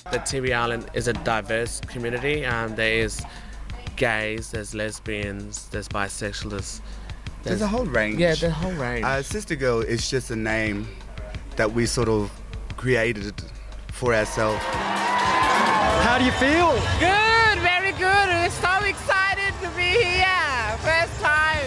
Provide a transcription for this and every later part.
The Tiwi Island is a diverse community. There is gays, there's lesbians, there's bisexuals. There's a whole range. Yeah, the whole range. Sister Girl is just a name that we sort of created for ourselves. How do you feel? Good, very good. We're so excited to be here. First time.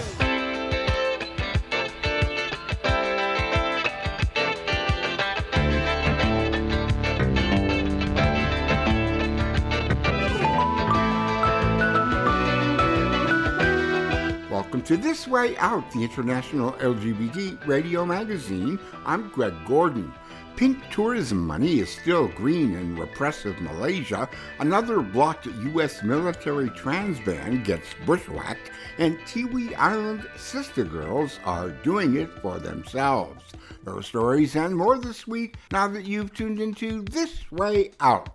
Welcome to This Way Out, the international LGBT radio magazine. I'm Greg Gordon. Pink tourism money is still green in repressive Malaysia. Another blocked U.S. military trans ban gets bushwhacked, and Tiwi Island sister girls are doing it for themselves. Those stories and more this week, now that you've tuned into This Way Out.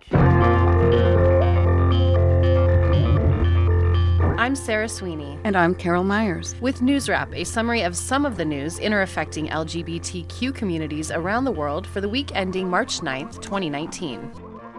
I'm Sarah Sweeney. And I'm Carol Myers. With News Wrap, a summary of some of the news intersecting LGBTQ communities around the world for the week ending March 9th, 2019.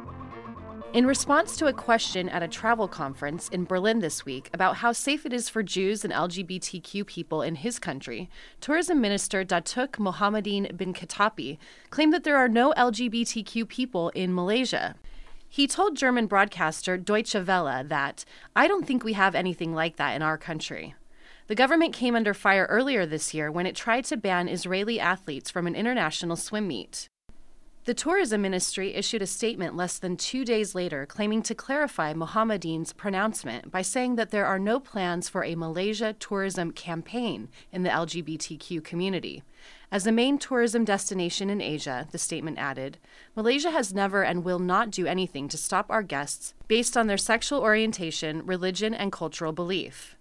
In response to a question at a travel conference in Berlin this week about how safe it is for Jews and LGBTQ people in his country, Tourism Minister Datuk Mohammadin bin Khattabi claimed that there are no LGBTQ people in Malaysia. He told German broadcaster Deutsche Welle that, "I don't think we have anything like that in our country." The government came under fire earlier this year when it tried to ban Israeli athletes from an international swim meet. The tourism ministry issued a statement less than 2 days later claiming to clarify Mohammadin's pronouncement by saying that there are no plans for a Malaysia tourism campaign in the LGBTQ community. As the main tourism destination in Asia, the statement added, Malaysia has never and will not do anything to stop our guests based on their sexual orientation, religion, and cultural belief.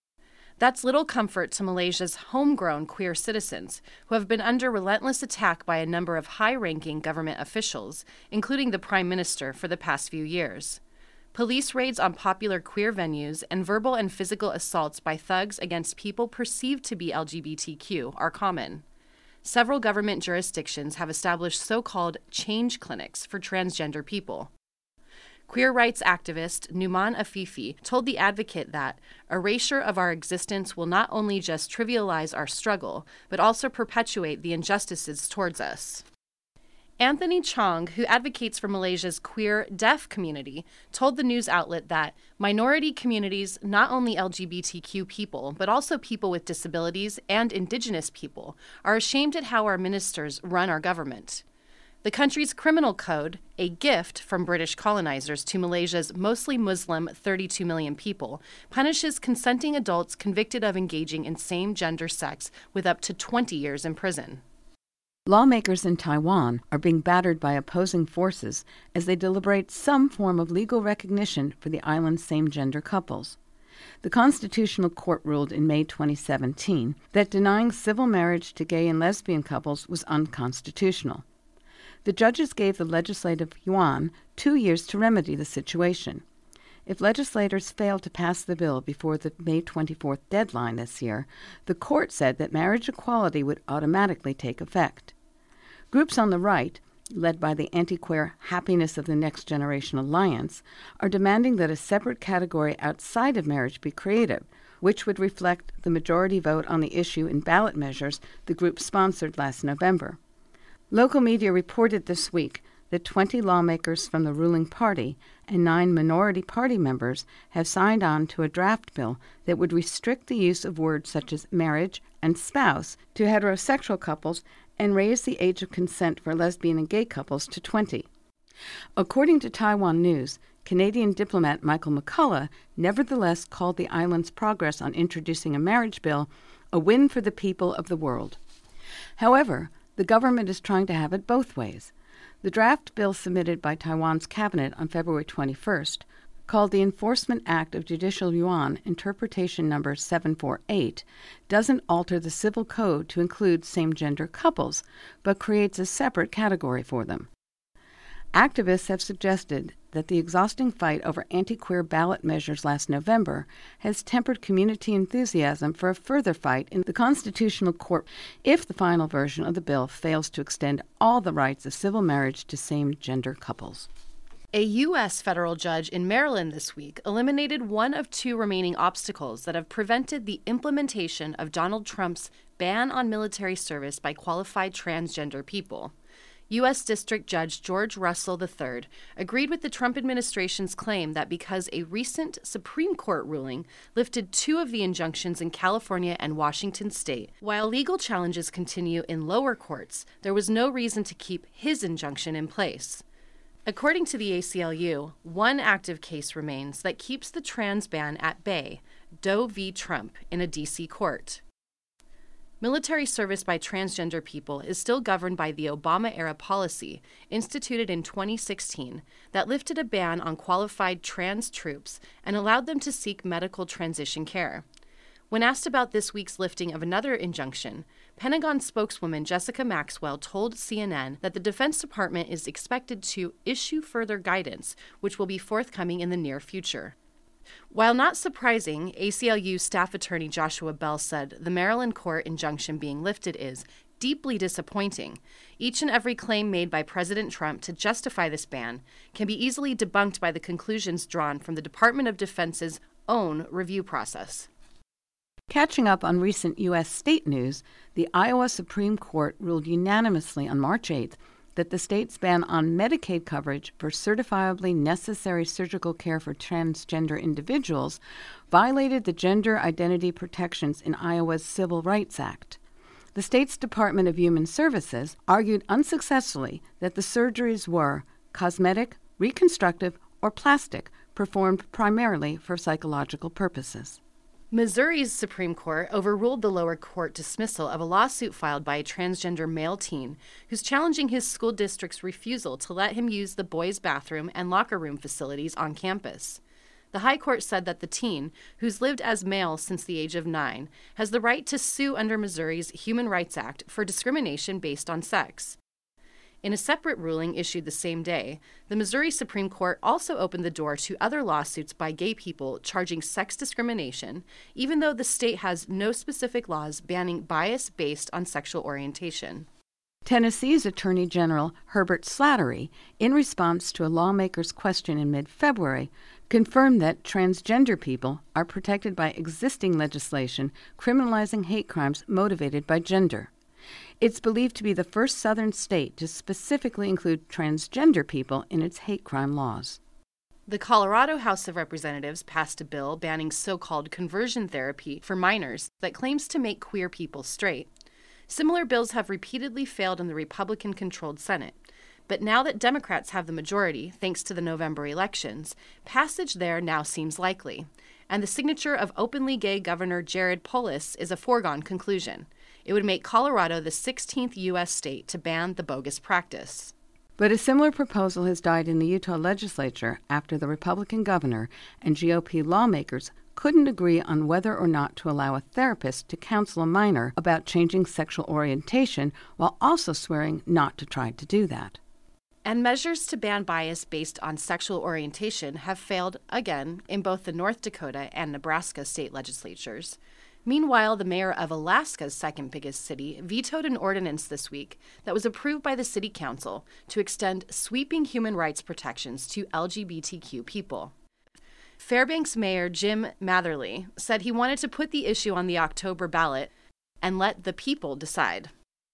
That's little comfort to Malaysia's homegrown queer citizens, who have been under relentless attack by a number of high-ranking government officials, including the Prime Minister, for the past few years. Police raids on popular queer venues and verbal and physical assaults by thugs against people perceived to be LGBTQ are common. Several government jurisdictions have established so-called change clinics for transgender people. Queer rights activist Numan Afifi told The Advocate that erasure of our existence will not only just trivialize our struggle, but also perpetuate the injustices towards us. Anthony Chong, who advocates for Malaysia's queer deaf community, told the news outlet that minority communities, not only LGBTQ people, but also people with disabilities and indigenous people, are ashamed at how our ministers run our government. The country's criminal code, a gift from British colonizers to Malaysia's mostly Muslim 32 million people, punishes consenting adults convicted of engaging in same-gender sex with up to 20 years in prison. Lawmakers in Taiwan are being battered by opposing forces as they deliberate some form of legal recognition for the island's same-gender couples. The Constitutional Court ruled in May 2017 that denying civil marriage to gay and lesbian couples was unconstitutional. The judges gave the Legislative Yuan 2 years to remedy the situation. If legislators failed to pass the bill before the May 24th deadline this year, the court said that marriage equality would automatically take effect. Groups on the right, led by the anti-queer Happiness of the Next Generation Alliance, are demanding that a separate category outside of marriage be created, which would reflect the majority vote on the issue in ballot measures the group sponsored last November. Local media reported this week that 20 lawmakers from the ruling party and 9 minority party members have signed on to a draft bill that would restrict the use of words such as marriage and spouse to heterosexual couples and raise the age of consent for lesbian and gay couples to 20. According to Taiwan News, Canadian diplomat Michael McCullough nevertheless called the island's progress on introducing a marriage bill a win for the people of the world. However, the government is trying to have it both ways. The draft bill submitted by Taiwan's cabinet on February 21st, called the Enforcement Act of Judicial Yuan Interpretation Number 748, doesn't alter the civil code to include same-gender couples, but creates a separate category for them. Activists have suggested that the exhausting fight over anti-queer ballot measures last November has tempered community enthusiasm for a further fight in the Constitutional Court if the final version of the bill fails to extend all the rights of civil marriage to same-gender couples. A U.S. federal judge in Maryland this week eliminated one of two remaining obstacles that have prevented the implementation of Donald Trump's ban on military service by qualified transgender people. U.S. District Judge George Russell III agreed with the Trump administration's claim that because a recent Supreme Court ruling lifted two of the injunctions in California and Washington state, while legal challenges continue in lower courts, there was no reason to keep his injunction in place. According to the ACLU, one active case remains that keeps the trans ban at bay, Doe v. Trump, in a D.C. court. Military service by transgender people is still governed by the Obama-era policy, instituted in 2016, that lifted a ban on qualified trans troops and allowed them to seek medical transition care. When asked about this week's lifting of another injunction, Pentagon spokeswoman Jessica Maxwell told CNN that the Defense Department is expected to issue further guidance, which will be forthcoming in the near future. While not surprising, ACLU staff attorney Joshua Bell said the Maryland court injunction being lifted is deeply disappointing. Each and every claim made by President Trump to justify this ban can be easily debunked by the conclusions drawn from the Department of Defense's own review process. Catching up on recent U.S. state news, the Iowa Supreme Court ruled unanimously on March 8th that the state's ban on Medicaid coverage for certifiably necessary surgical care for transgender individuals violated the gender identity protections in Iowa's Civil Rights Act. The state's Department of Human Services argued unsuccessfully that the surgeries were cosmetic, reconstructive, or plastic, performed primarily for psychological purposes. Missouri's Supreme Court overruled the lower court dismissal of a lawsuit filed by a transgender male teen who's challenging his school district's refusal to let him use the boys' bathroom and locker room facilities on campus. The High Court said that the teen, who's lived as male since the age of 9, has the right to sue under Missouri's Human Rights Act for discrimination based on sex. In a separate ruling issued the same day, the Missouri Supreme Court also opened the door to other lawsuits by gay people charging sex discrimination, even though the state has no specific laws banning bias based on sexual orientation. Tennessee's Attorney General Herbert Slattery, in response to a lawmaker's question in mid-February, confirmed that transgender people are protected by existing legislation criminalizing hate crimes motivated by gender. It's believed to be the first southern state to specifically include transgender people in its hate crime laws. The Colorado House of Representatives passed a bill banning so-called conversion therapy for minors that claims to make queer people straight. Similar bills have repeatedly failed in the Republican-controlled Senate. But now that Democrats have the majority, thanks to the November elections, passage there now seems likely. And the signature of openly gay Governor Jared Polis is a foregone conclusion. It would make Colorado the 16th U.S. state to ban the bogus practice. But a similar proposal has died in the Utah legislature after the Republican governor and GOP lawmakers couldn't agree on whether or not to allow a therapist to counsel a minor about changing sexual orientation while also swearing not to try to do that. And measures to ban bias based on sexual orientation have failed again in both the North Dakota and Nebraska state legislatures. Meanwhile, the mayor of Alaska's second biggest city vetoed an ordinance this week that was approved by the city council to extend sweeping human rights protections to LGBTQ people. Fairbanks Mayor Jim Matherly said he wanted to put the issue on the October ballot and let the people decide.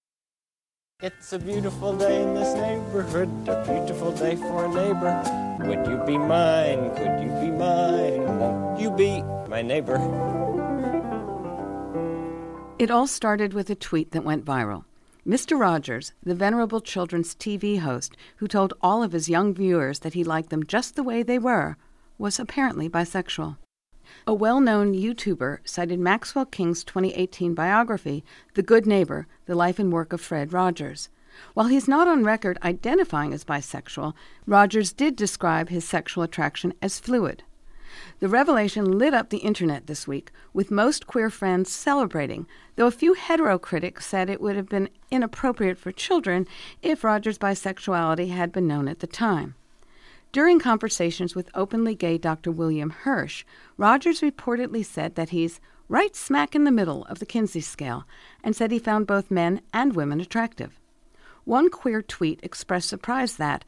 It's a beautiful day in this neighborhood, a beautiful day for a neighbor. Would you be mine? Could you be mine? Won't you be my neighbor? It all started with a tweet that went viral. Mr. Rogers, the venerable children's TV host who told all of his young viewers that he liked them just the way they were, was apparently bisexual. A well-known YouTuber cited Maxwell King's 2018 biography, The Good Neighbor, The Life and Work of Fred Rogers. While he's not on record identifying as bisexual, Rogers did describe his sexual attraction as fluid. The revelation lit up the internet this week, with most queer friends celebrating, though a few hetero critics said it would have been inappropriate for children if Rogers' bisexuality had been known at the time. During conversations with openly gay Dr. William Hirsch, Rogers reportedly said that he's right smack in the middle of the Kinsey scale and said he found both men and women attractive. One queer tweet expressed surprise that,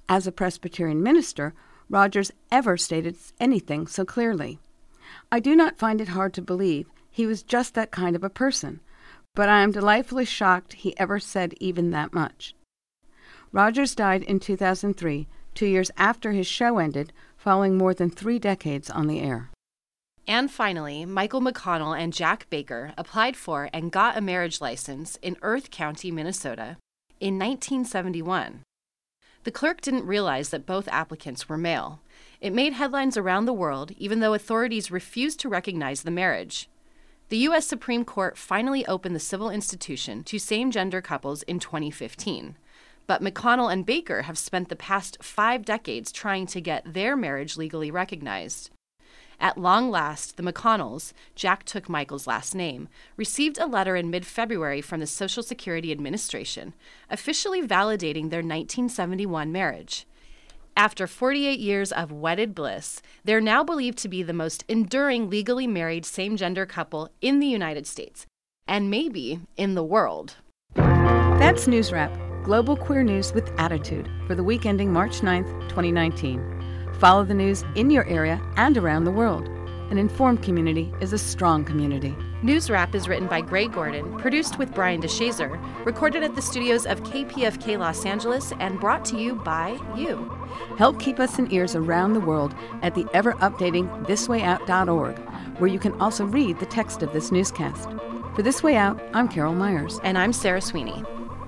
as a Presbyterian minister, Rogers ever stated anything so clearly. I do not find it hard to believe he was just that kind of a person, but I am delightfully shocked he ever said even that much. Rogers died in 2003, 2 years after his show ended, following more than 3 decades on the air. And finally, Michael McConnell and Jack Baker applied for and got a marriage license in Earth County, Minnesota, in 1971. The clerk didn't realize that both applicants were male. It made headlines around the world, even though authorities refused to recognize the marriage. The U.S. Supreme Court finally opened the civil institution to same-gender couples in 2015. But McConnell and Baker have spent the past 5 decades trying to get their marriage legally recognized. At long last, the McConnells, Jack took Michael's last name, received a letter in mid-February from the Social Security Administration, officially validating their 1971 marriage. After 48 years of wedded bliss, they're now believed to be the most enduring legally married same-gender couple in the United States, and maybe in the world. That's News Wrap, global queer news with attitude, for the week ending March 9th, 2019. Follow the news in your area and around the world. An informed community is a strong community. News Wrap is written by Greg Gordon, produced with Brian DeShazer, recorded at the studios of KPFK Los Angeles, and brought to you by you. Help keep us in ears around the world at the ever-updating thiswayout.org, where you can also read the text of this newscast. For This Way Out, I'm Carol Myers. And I'm Sarah Sweeney.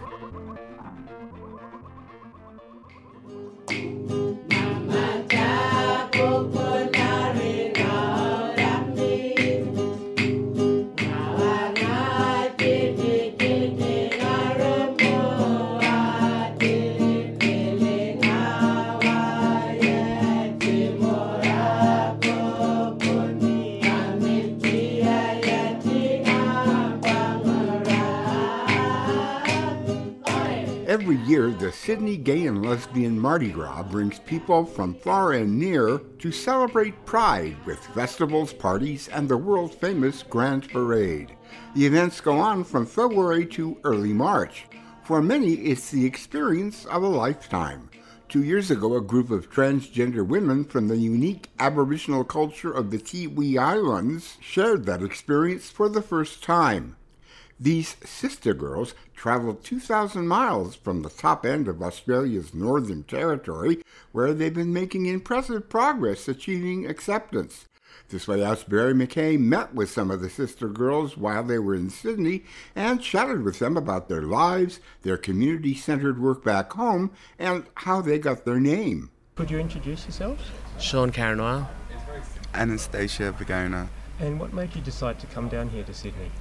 Every year, the Sydney Gay and Lesbian Mardi Gras brings people from far and near to celebrate Pride with festivals, parties, and the world-famous Grand Parade. The events go on from February to early March. For many, it's the experience of a lifetime. 2 years ago, a group of transgender women from the unique Aboriginal culture of the Tiwi Islands shared that experience for the first time. These sister girls traveled 2,000 miles from the top end of Australia's Northern Territory, where they've been making impressive progress achieving acceptance. This Way Out's Barry McKay met with some of the sister girls while they were in Sydney and chatted with them about their lives, their community-centered work back home, and how they got their name. Could you introduce yourselves? Sean Caranoa. Anastasia Vigona. And what made you decide to come down here to Sydney?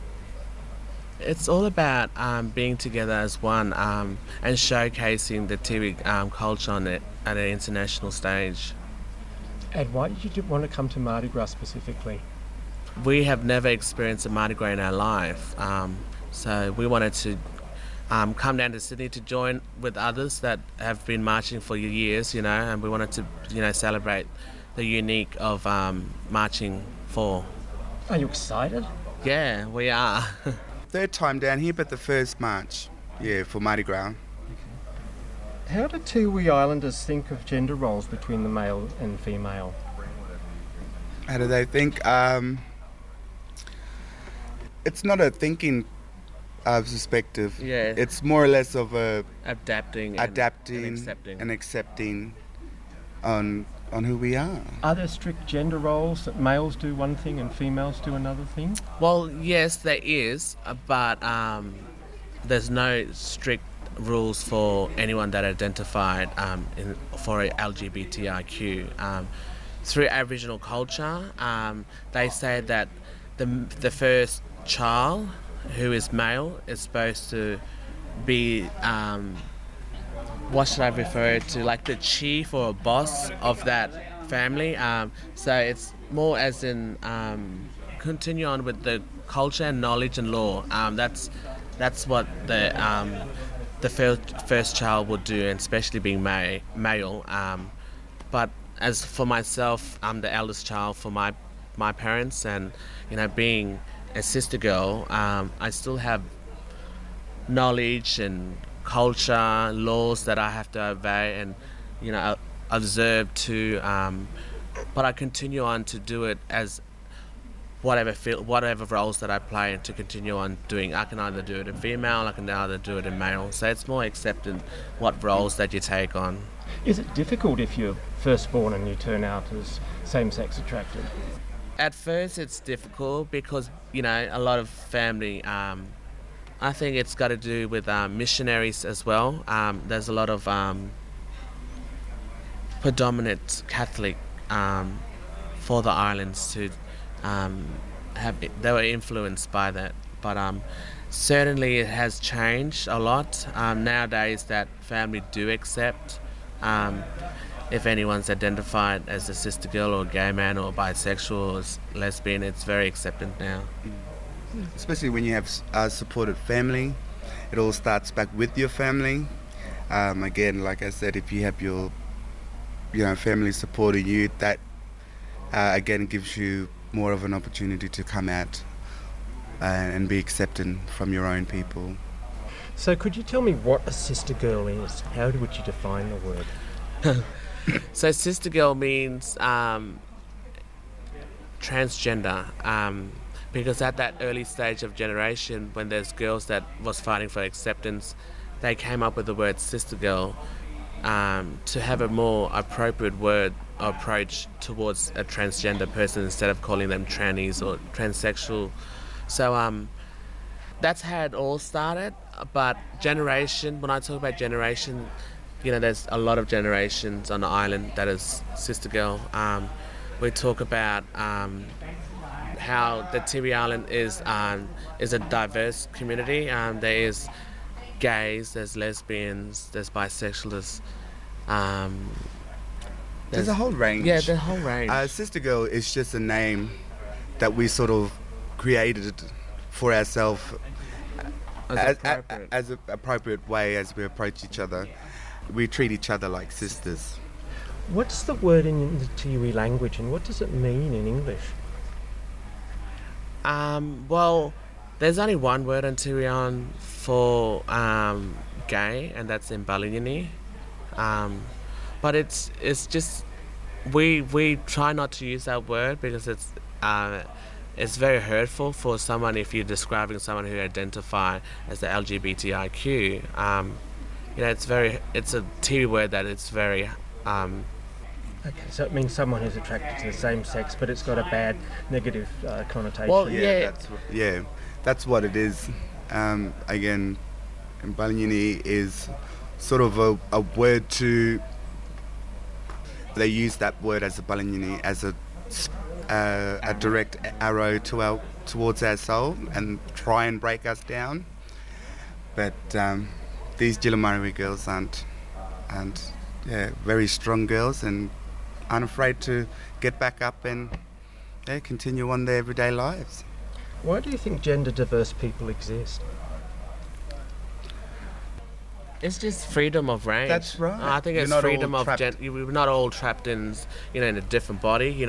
It's all about being together as one and showcasing the Tiwi culture on it at an international stage. And why did you want to come to Mardi Gras specifically? We have never experienced a Mardi Gras in our life, so we wanted to come down to Sydney to join with others that have been marching for years, and we wanted to, celebrate the unique of marching for. Are you excited? Yeah, we are. Third time down here, but the first March, for Mardi Gras. How do Tiwi Islanders think of gender roles between the male and female? How do they think? It's not a thinking perspective. Yeah. It's more or less of a adapting and accepting on who we are. Are there strict gender roles that males do one thing and females do another thing? Well, yes, there is, but there's no strict rules for anyone that identified for LGBTIQ. Through Aboriginal culture, they say that the first child who is male is supposed to be what should I refer to, like the chief or boss of that family. So it's more as in continue on with the culture and knowledge and law. That's what the first child would do, and especially being male. But as for myself, I'm the eldest child for my parents, and being a sister girl, I still have knowledge and culture, laws that I have to obey, and observe to, but I continue on to do it as whatever roles that I play, and to continue on doing. I can either do it in female, I can either do it in male. So it's more accepting what roles that you take on. Is it difficult if you're firstborn and you turn out as same-sex attracted? At first it's difficult because, a lot of family, I think it's got to do with missionaries as well. There's a lot of predominant Catholic for the islands to they were influenced by that. But certainly it has changed a lot nowadays, that family do accept if anyone's identified as a sister girl or gay man or bisexual or lesbian. It's very accepted now. Especially when you have a supported family. It all starts back with your family. Again, like I said, if you have your family supporting you, that again gives you more of an opportunity to come out and be accepted from your own people. So could you tell me what a sister girl is? How would you define the word? So sister girl means transgender, because at that early stage of generation, when there's girls that was fighting for acceptance, they came up with the word sister girl to have a more appropriate word approach towards a transgender person, instead of calling them trannies or transsexual. So that's how it all started. But generation, when I talk about generation, there's a lot of generations on the island that is sister girl. We talk about how the Tiwi Island is a diverse community. There is gays, there's lesbians, there's bisexuals. There's a whole range. Yeah, the whole range. Sister girl is just a name that we sort of created for ourselves as an appropriate way as we approach each other. We treat each other like sisters. What's the word in the Tiwi language, and what does it mean in English? Well, there's only one word in Tiwi for gay, and that's in Balinyani. But it's just we try not to use that word because it's very hurtful for someone if you're describing someone who identify as the LGBTIQ. It's a Tiwi word that it's very. Okay, so it means someone who's attracted to the same sex, but it's got a bad negative connotation. Well, that's what it is. Again, Balinyani is sort of a word to. They use that word as a Balinyani as a direct arrow towards our soul and try and break us down. But these Jilamari girls aren't very strong girls and unafraid to get back up and continue on their everyday lives. Why do you think gender diverse people exist? It's just freedom of range. That's right. I think it's freedom of we're not all trapped in in a different body.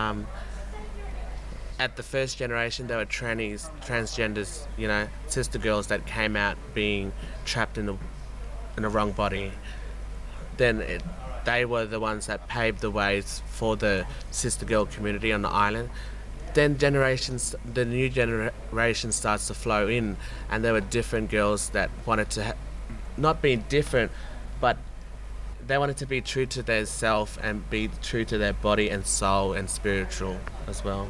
At the first generation, there were trannies, transgenders, sister girls that came out being trapped in the wrong body. Then they were the ones that paved the ways for the sister girl community on the island. Then the new generation starts to flow in, and there were different girls that wanted to not being different, but they wanted to be true to their self and be true to their body and soul and spiritual as well.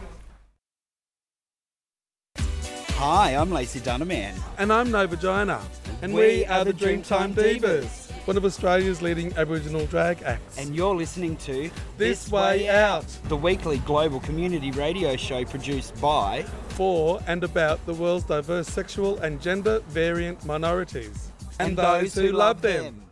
Hi, I'm Lacey Dunaman. And I'm No Vagina. And we are the Dreamtime Divas, one of Australia's leading Aboriginal drag acts. And you're listening to This Way Out, the weekly global community radio show produced by, for and about the world's diverse sexual and gender variant minorities. And those who love them.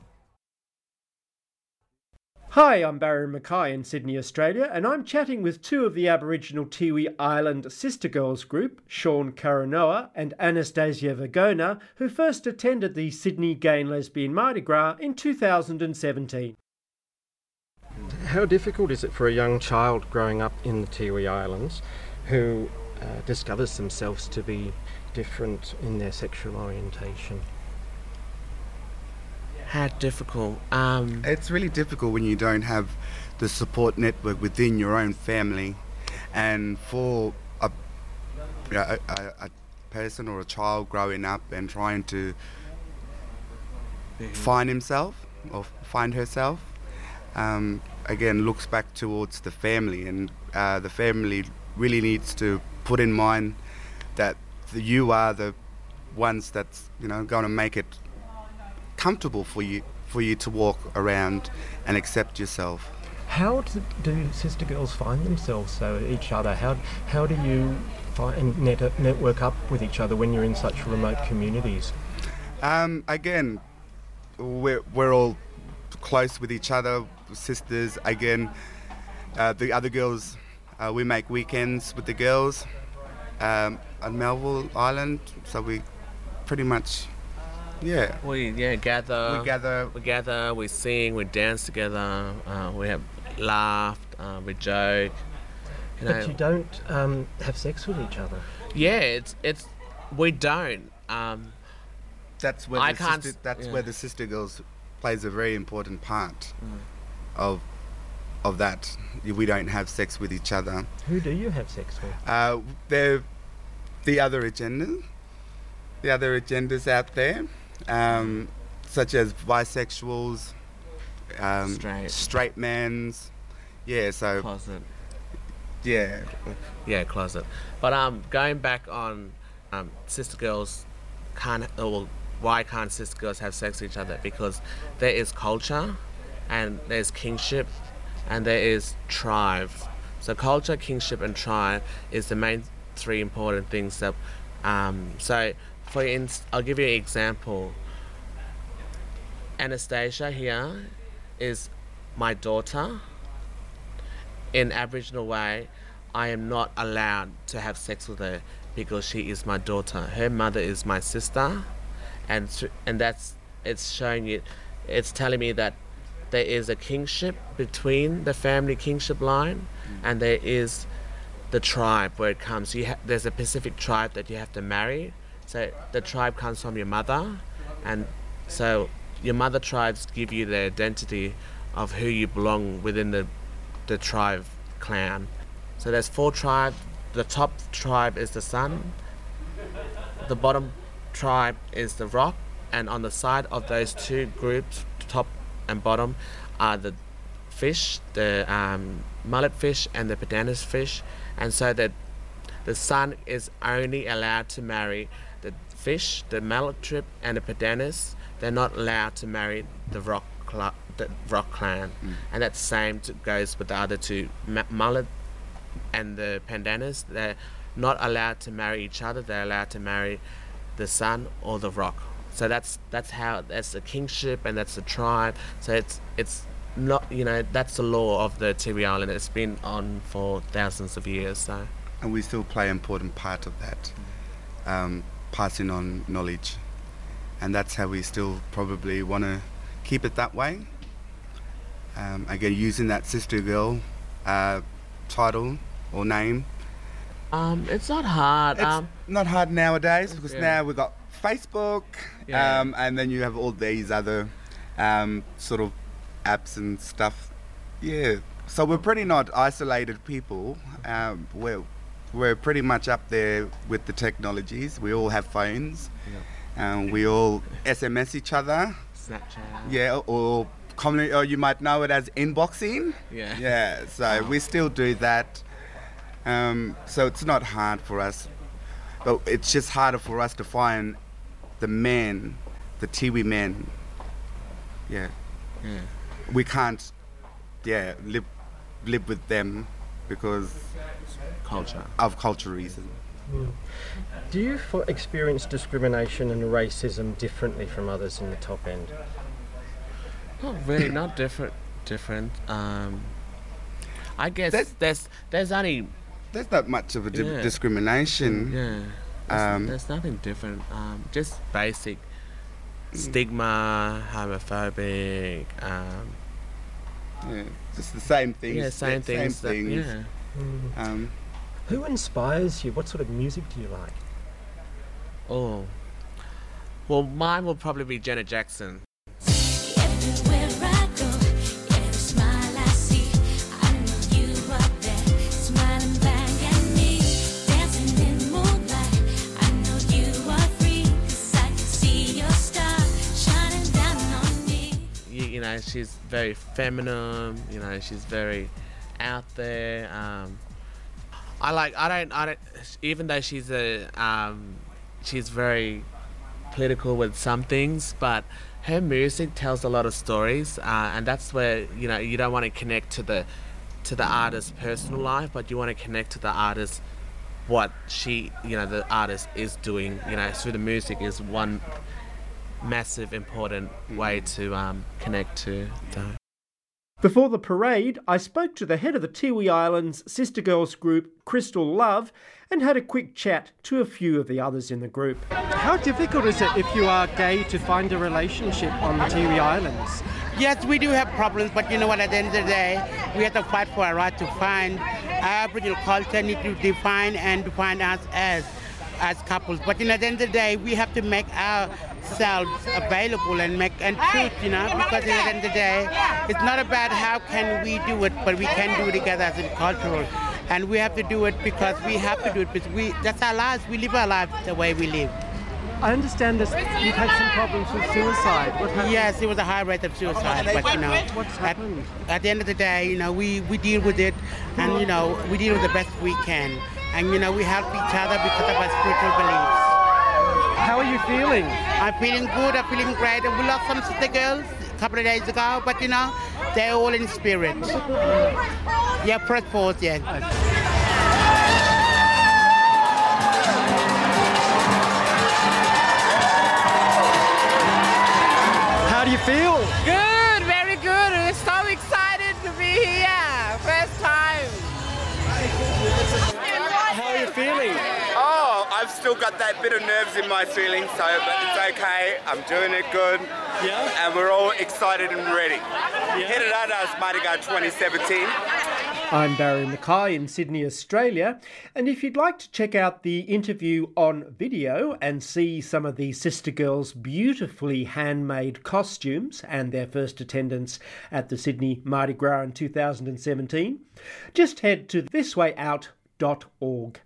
Hi, I'm Barry Mackay in Sydney, Australia, and I'm chatting with two of the Aboriginal Tiwi Island Sister Girls group, Sean Karanoa and Anastasia Vagona, who first attended the Sydney Gay and Lesbian Mardi Gras in 2017. How difficult is it for a young child growing up in the Tiwi Islands who discovers themselves to be different in their sexual orientation? How difficult? It's really difficult when you don't have the support network within your own family, and for a person or a child growing up and trying to find himself or find herself, again looks back towards the family, and the family really needs to put in mind that you are the ones that's going to make it comfortable for you to walk around and accept yourself. How do sister girls find themselves, so each other? How do you find network up with each other when you're in such remote communities? Again, we're all close with each other, sisters. Again, the other girls, we make weekends with the girls at Melville Island, so we pretty much, we gather, we sing, we dance together, we have laughed, we joke. But you don't have sex with each other. Yeah, it's we don't. That's where where the sister girls plays a very important part of that. We don't have sex with each other. Who do you have sex with? They're the other agendas out there, such as bisexuals, straight mans. Yeah, so closet. Yeah, closet. But going back on sister girls why can't sister girls have sex with each other? Because there is culture, and there's kingship, and there is tribe. So culture, kingship, and tribe is the main three important things that. So, I'll give you an example. Anastasia here is my daughter. In Aboriginal way, I am not allowed to have sex with her because she is my daughter. Her mother is my sister, and it's showing you, it's telling me that there is a kingship between the family kingship line, and there is the tribe where it comes. There's a specific tribe that you have to marry. So the tribe comes from your mother, and so your mother tribes give you the identity of who you belong within the tribe clan. So there's 4 tribes. The top tribe is the sun, the bottom tribe is the rock, and on the side of those 2 groups, top and bottom, are the fish, the mullet fish and the Pendennis fish. And so that the sun is only allowed to marry the fish, the mullet trip, and the Pendennis. They're not allowed to marry the rock clan. And that same goes with the other 2, mullet and the Pendennis. They're not allowed to marry each other. They're allowed to marry the sun or the rock. So that's the kingship, and that's the tribe. So it's not, that's the law of the Tiwi Island. It's been on for thousands of years. So, and we still play an important part of that, passing on knowledge, and that's how we still probably want to keep it that way. Again, using that sister girl title or name. It's not hard. It's not hard nowadays, because now we've got Facebook, and then you have all these other sort of apps and stuff. Yeah, so we're pretty not isolated people. We're pretty much up there with the technologies. We all have phones, and we all SMS each other. Snapchat. Yeah, or you might know it as inboxing. Yeah. So we still do that. So it's not hard for us, but it's just harder for us to find the men, the Tiwi men. Yeah. We can't, live with them because of culture reasons. Do you experience discrimination and racism differently from others in the top end? Not really, not different. I guess there's not much of a discrimination. There's nothing different. Just basic stigma, homophobic. Just the same things. Yeah, same things. Who inspires you? What sort of music do you like? Oh, well, mine will probably be Janet Jackson. She's very feminine, she's very out there. Even though she's very political with some things, but her music tells a lot of stories, and that's where, you don't want to connect to the artist's personal life, but you want to connect to the artist, what the artist is doing, through the music is one massive important way to connect to them. Before the parade, I spoke to the head of the Tiwi Islands sister girls group, Crystal Love, and had a quick chat to a few of the others in the group. How difficult is it if you are gay to find a relationship on the Tiwi Islands? Yes, we do have problems, but you know what, at the end of the day, we have to fight for our right to find our Aboriginal culture, need to define us as couples. But at the end of the day, we have to make ourselves available and truth, because at the end of the day, it's not about how can we do it, but we can do it together as a cultural. And we have to do it because we have to do it because that's our lives. We live our lives the way we live. I understand that you've had some problems with suicide. What happened? Yes, it was a high rate of suicide, but what's happened? At the end of the day, we deal with it, and we deal with the best we can. And, we help each other because of our spiritual beliefs. How are you feeling? I'm feeling good. I'm feeling great. We lost some sister girls a couple of days ago, but, they're all in spirit. Yeah, press pause, yeah. How do you feel? Good, very good. We're so excited to be here. First time. How are you feeling? Oh, I've still got that bit of nerves in my feeling, but it's okay. I'm doing it good. Yeah. And we're all excited and ready. Yeah. Headed out as Mighty Guard 2017. I'm Barry Mackay in Sydney, Australia, and if you'd like to check out the interview on video and see some of the sister girls' beautifully handmade costumes and their first attendance at the Sydney Mardi Gras in 2017, just head to thiswayout.org.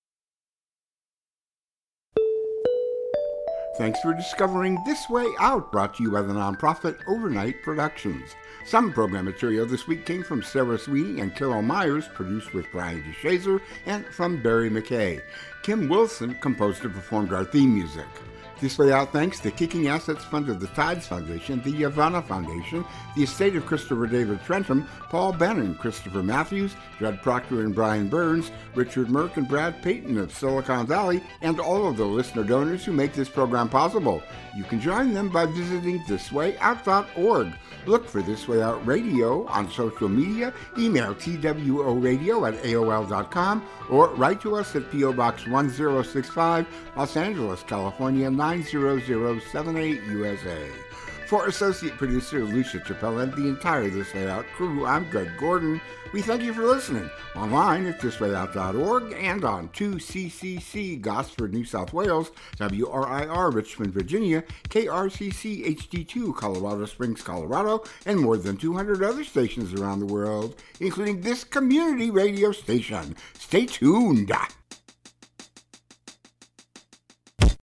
Thanks for discovering This Way Out, brought to you by the nonprofit Overnight Productions. Some program material this week came from Sarah Sweeney and Carol Myers, produced with Brian DeShazer, and from Barry McKay. Kim Wilson composed and performed our theme music. This Way Out thanks the Kicking Assets Fund of the Tides Foundation, the Yavanna Foundation, the estate of Christopher David Trentham, Paul Bannon, Christopher Matthews, Judd Proctor and Brian Burns, Richard Merck and Brad Payton of Silicon Valley, and all of the listener donors who make this program possible. You can join them by visiting thiswayout.org. Look for This Way Out Radio on social media, email tworadio@aol.com, or write to us at P.O. Box 1065, Los Angeles, California 90078, USA. For associate producer Lucia Chappelle and the entire This Way Out crew, I'm Greg Gordon. We thank you for listening. Online at thiswayout.org and on 2CCC Gosford, New South Wales, WRIR Richmond, Virginia, KRCC HD2 Colorado Springs, Colorado, and more than 200 other stations around the world, including this community radio station. Stay tuned.